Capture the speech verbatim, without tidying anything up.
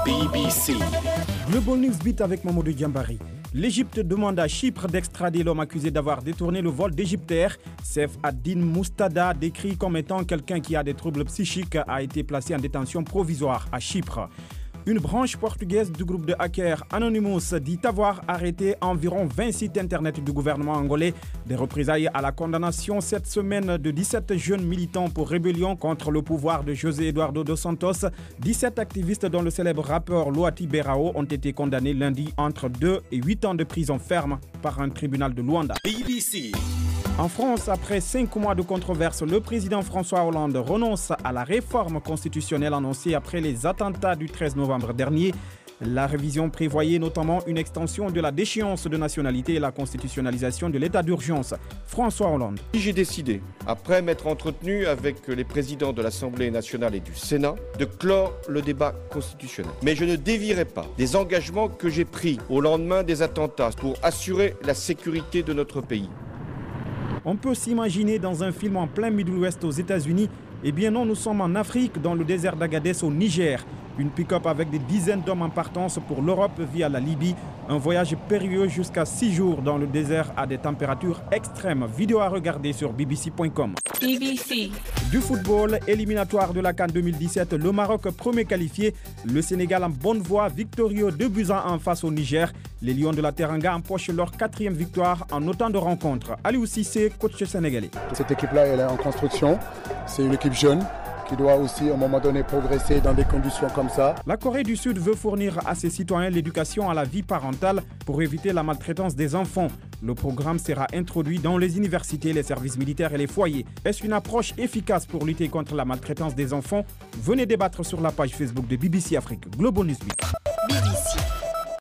B B C. Global News Beat avec Mamadou Diambari. L'Égypte demande à Chypre d'extrader l'homme accusé d'avoir détourné le vol d'Égyptair. Saif ad-Din Moustada, décrit comme étant quelqu'un qui a des troubles psychiques, a été placé en détention provisoire à Chypre. Une branche portugaise du groupe de hackers Anonymous dit avoir arrêté environ vingt sites internet du gouvernement angolais. Des représailles à la condamnation cette semaine de dix-sept jeunes militants pour rébellion contre le pouvoir de José Eduardo dos Santos. dix-sept activistes dont le célèbre rappeur Loati Berao ont été condamnés lundi entre deux et huit ans de prison ferme par un tribunal de Luanda. B B C. En France, après cinq mois de controverse, le président François Hollande renonce à la réforme constitutionnelle annoncée après les attentats du treize novembre dernier. La révision prévoyait notamment une extension de la déchéance de nationalité et la constitutionnalisation de l'état d'urgence. François Hollande. J'ai décidé, après m'être entretenu avec les présidents de l'Assemblée nationale et du Sénat, de clore le débat constitutionnel. Mais je ne dévierai pas des engagements que j'ai pris au lendemain des attentats pour assurer la sécurité de notre pays. On peut s'imaginer dans un film en plein Middle West aux États-Unis. Eh bien non, nous sommes en Afrique, dans le désert d'Agadez au Niger. Une pick-up avec des dizaines d'hommes en partance pour l'Europe via la Libye. Un voyage périlleux jusqu'à six jours dans le désert à des températures extrêmes. Vidéo à regarder sur b b c point com. B B C. Du football, éliminatoire de la CAN deux mille dix-sept, le Maroc premier qualifié. Le Sénégal en bonne voie, victorieux deux buts à un face au Niger. Les Lions de la Teranga empochent leur quatrième victoire en autant de rencontres. Aliou Cissé, coach sénégalais. Cette équipe-là, elle est en construction. C'est une équipe jeune qui doit aussi, à un moment donné, progresser dans des conditions comme ça. La Corée du Sud veut fournir à ses citoyens l'éducation à la vie parentale pour éviter la maltraitance des enfants. Le programme sera introduit dans les universités, les services militaires et les foyers. Est-ce une approche efficace pour lutter contre la maltraitance des enfants? Venez débattre sur la page Facebook de B B C Afrique. Global News Beat. B B C.